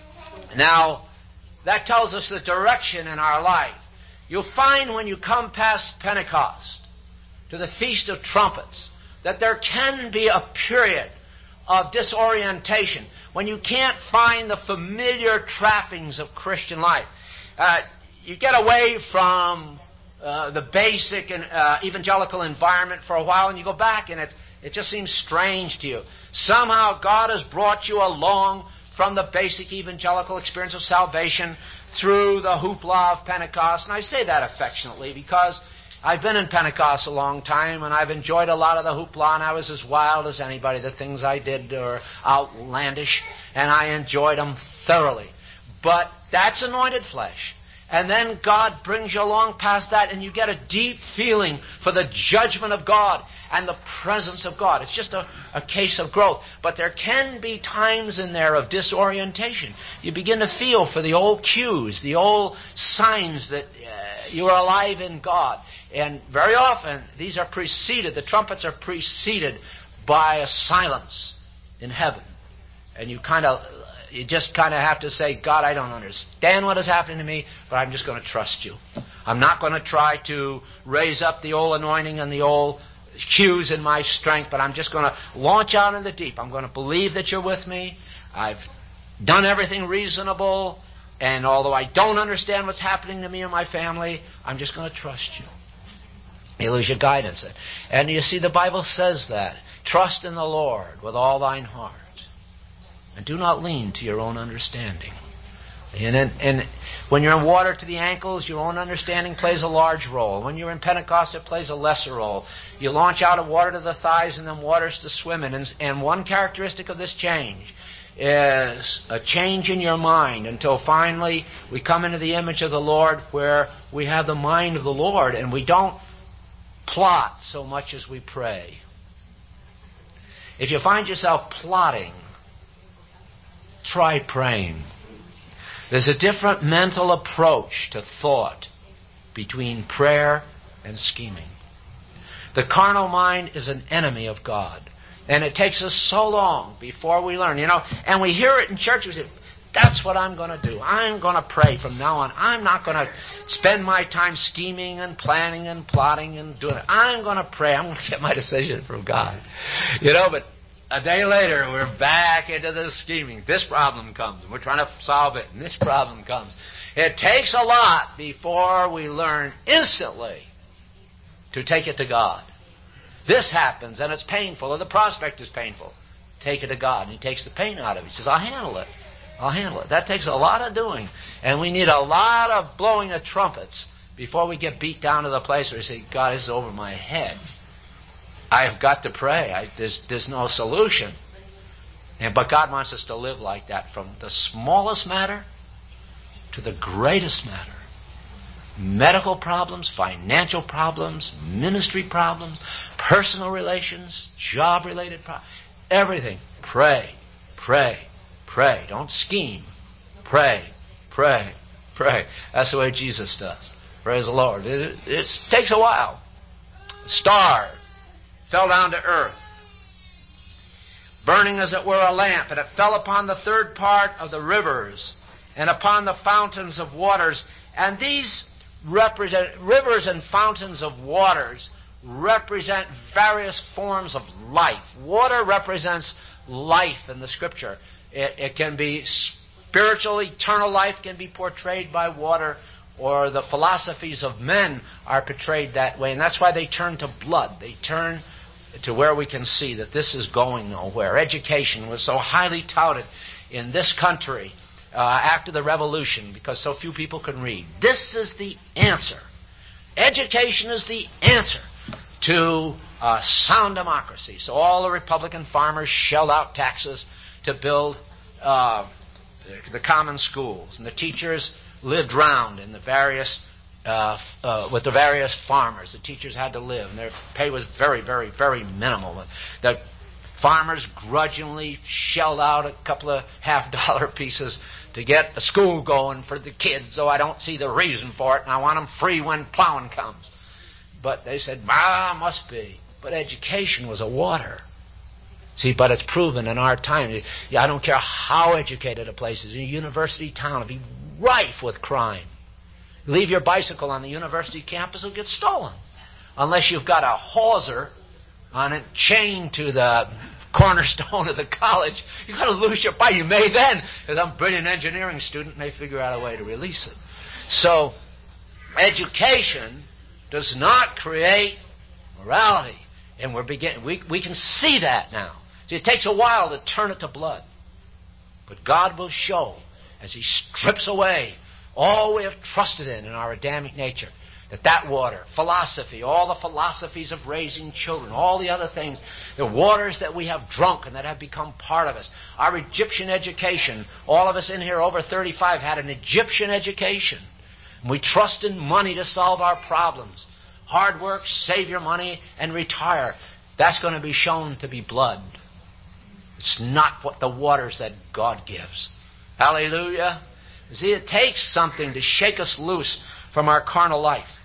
Now, that tells us the direction in our life. You'll find when you come past Pentecost, to the Feast of Trumpets, that there can be a period of disorientation when you can't find the familiar trappings of Christian life. Uh, you get away from uh, the basic and uh, evangelical environment for a while, and you go back, and it, it just seems strange to you. Somehow God has brought you along from the basic evangelical experience of salvation through the hoopla of Pentecost. And I say that affectionately because I've been in Pentecost a long time, and I've enjoyed a lot of the hoopla, and I was as wild as anybody. The things I did were outlandish, and I enjoyed them thoroughly. But that's anointed flesh. And then God brings you along past that, and you get a deep feeling for the judgment of God and the presence of God. It's just a, a case of growth. But there can be times in there of disorientation. You begin to feel for the old cues, the old signs that uh, you are alive in God. And very often, these are preceded, the trumpets are preceded by a silence in heaven. And you kind of, you just kind of have to say, God, I don't understand what is happening to me, but I'm just going to trust you. I'm not going to try to raise up the old anointing and the old cues in my strength, but I'm just going to launch out in the deep. I'm going to believe that you're with me. I've done everything reasonable, and although I don't understand what's happening to me and my family, I'm just going to trust you. You lose your guidance. And you see, the Bible says that. Trust in the Lord with all thine heart, and do not lean to your own understanding. And, and, and when you're in water to the ankles, your own understanding plays a large role. When you're in Pentecost, it plays a lesser role. You launch out of water to the thighs and then waters to swim in. And, and one characteristic of this change is a change in your mind until finally we come into the image of the Lord, where we have the mind of the Lord, and we don't plot so much as we pray. If you find yourself plotting, try praying. There's a different mental approach to thought between prayer and scheming. The carnal mind is an enemy of God. And it takes us so long before we learn, you know, and we hear it in church. We say, that's what I'm going to do. I'm going to pray from now on. I'm not going to spend my time scheming and planning and plotting and doing it. I'm going to pray. I'm going to get my decision from God. You know, but a day later, we're back into the scheming. This problem comes, and we're trying to solve it, and this problem comes. It takes a lot before we learn instantly to take it to God. This happens, and it's painful, or the prospect is painful. Take it to God, and He takes the pain out of it. He says, I'll handle it. I'll handle it. That takes a lot of doing. And we need a lot of blowing of trumpets before we get beat down to the place where we say, God, this is over my head. I've got to pray. I, there's, there's no solution. And, but God wants us to live like that, from the smallest matter to the greatest matter. Medical problems, financial problems, ministry problems, personal relations, job-related problems, everything. Pray, pray, pray. Don't scheme. Pray, pray, pray. That's the way Jesus does. Praise the Lord. It, it, it takes a while. Starved, fell down to earth, burning as it were a lamp, and it fell upon the third part of the rivers and upon the fountains of waters. And these represent, rivers and fountains of waters represent various forms of life. Water represents life in the Scripture. It, it can be spiritual, eternal life can be portrayed by water, or the philosophies of men are portrayed that way. And that's why they turn to blood. They turn to where we can see that this is going nowhere. Education was so highly touted in this country uh, after the Revolution because so few people could read. This is the answer. Education is the answer to uh, sound democracy. So all the Republican farmers shelled out taxes to build uh, the common schools, and the teachers lived round in the various Uh, uh, with the various farmers. The teachers had to live, and their pay was very, very, very minimal. The farmers grudgingly shelled out a couple of half-dollar pieces to get a school going for the kids, though I don't see the reason for it, and I want them free when plowing comes. But they said, ah, must be. But education was a water. See, but it's proven in our time. I don't care how educated a place is. In a university town, it'll be rife with crime. Leave your bicycle on the university campus, it'll get stolen. Unless you've got a hawser on it chained to the cornerstone of the college, you've got to lose your bike. You may then, as I'm a brilliant engineering student, may figure out a way to release it. So, education does not create morality. And we're beginning, we, we can see that now. See, it takes a while to turn it to blood. But God will show, as He strips away all we have trusted in in our Adamic nature, that that water, philosophy, all the philosophies of raising children, all the other things, the waters that we have drunk and that have become part of us, our Egyptian education, all of us in here over thirty-five had an Egyptian education. And we trust in money to solve our problems. Hard work, save your money, and retire. That's going to be shown to be blood. It's not what the waters that God gives. Hallelujah. See, it takes something to shake us loose from our carnal life.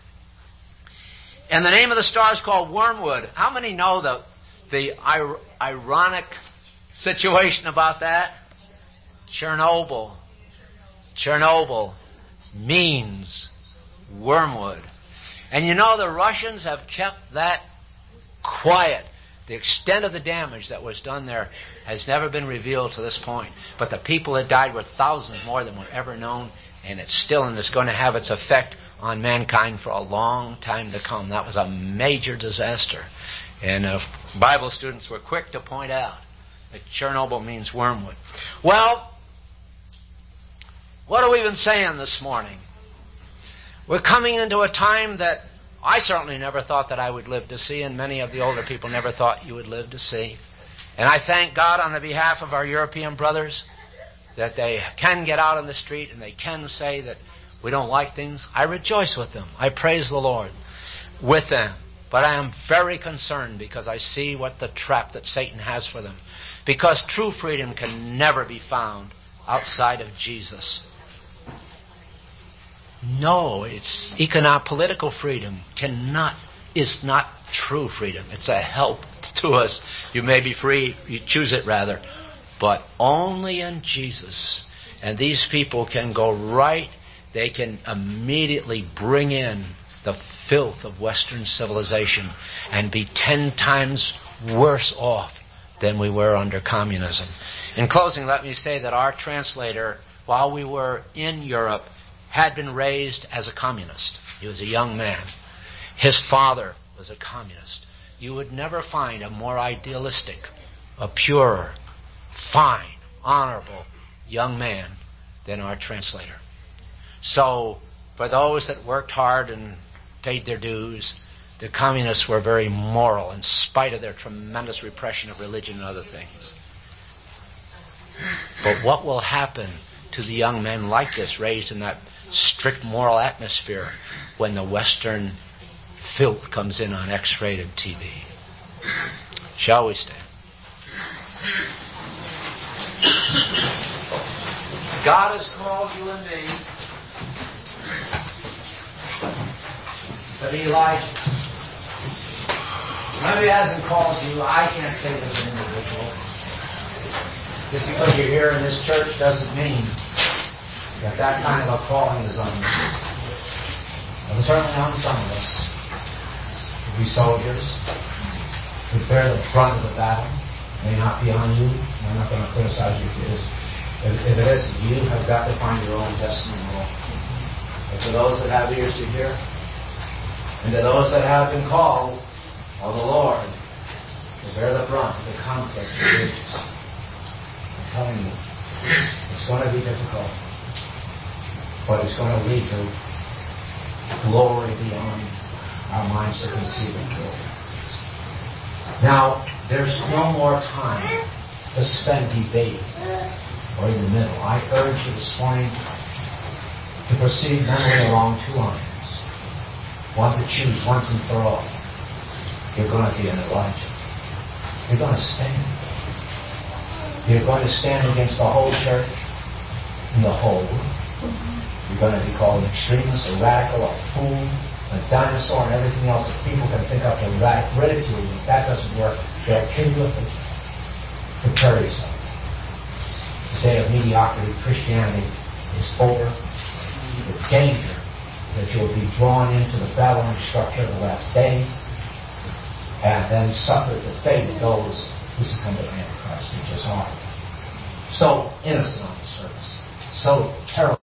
And the name of the star is called Wormwood. How many know the, the ir- ironic situation about that? Chernobyl. Chernobyl means wormwood. And you know the Russians have kept that quiet. The extent of the damage that was done there has never been revealed to this point. But the people that died were thousands more than were ever known, and it's still and it's going to have its effect on mankind for a long time to come. That was a major disaster. And uh, Bible students were quick to point out that Chernobyl means wormwood. Well, what have we been saying this morning? We're coming into a time that I certainly never thought that I would live to see, and many of the older people never thought you would live to see. And I thank God on the behalf of our European brothers that they can get out on the street and they can say that we don't like things. I rejoice with them. I praise the Lord with them. But I am very concerned because I see what the trap that Satan has for them. Because true freedom can never be found outside of Jesus. No, it's economic, political freedom cannot, is not true freedom. It's a help to us. You may be free, you choose it rather, but only in Jesus. And these people can go right, they can immediately bring in the filth of Western civilization and be ten times worse off than we were under communism. In closing, let me say that our translator, while we were in Europe, had been raised as a communist. He was a young man. His father was a communist. You would never find a more idealistic, a purer, fine, honorable young man than our translator. So, for those that worked hard and paid their dues, the communists were very moral in spite of their tremendous repression of religion and other things. But what will happen to the young men like this, raised in that strict moral atmosphere, when the Western filth comes in on X-rated T V? Shall we stand? God has called you and me to be Elijah. Maybe he hasn't called you. I can't say it as an individual. Just because you're here in this church doesn't mean that that kind of a calling is on you. But certainly on some of us, to be soldiers, to bear the brunt of the battle. It may not be on you. I'm not going to criticize you if it is. If, if it is, you have got to find your own destiny role. But to those that have ears to hear, and to those that have been called of the Lord to bear the brunt of the conflict of ages, I'm telling you, it's going to be difficult, but it's going to lead to glory beyond our minds to conceive of. Now, there's no more time to spend debating or in the middle. I urge you this morning to proceed mentally along two lines. One to choose once and for all. You're going to be an Elijah. You're going to stand. You're going to stand against the whole church and the whole world. You're going to be called an extremist, a radical, a fool, a dinosaur, and everything else that people can think of to ridicule you. If that doesn't work, they'll kill you with it. Prepare yourself. The day of mediocrity Christianity is over. The danger that you'll be drawn into the Babylon structure of the last days and then suffer the fate of those who succumb to Antichrist, which is horrible. So innocent on the surface. So terrible.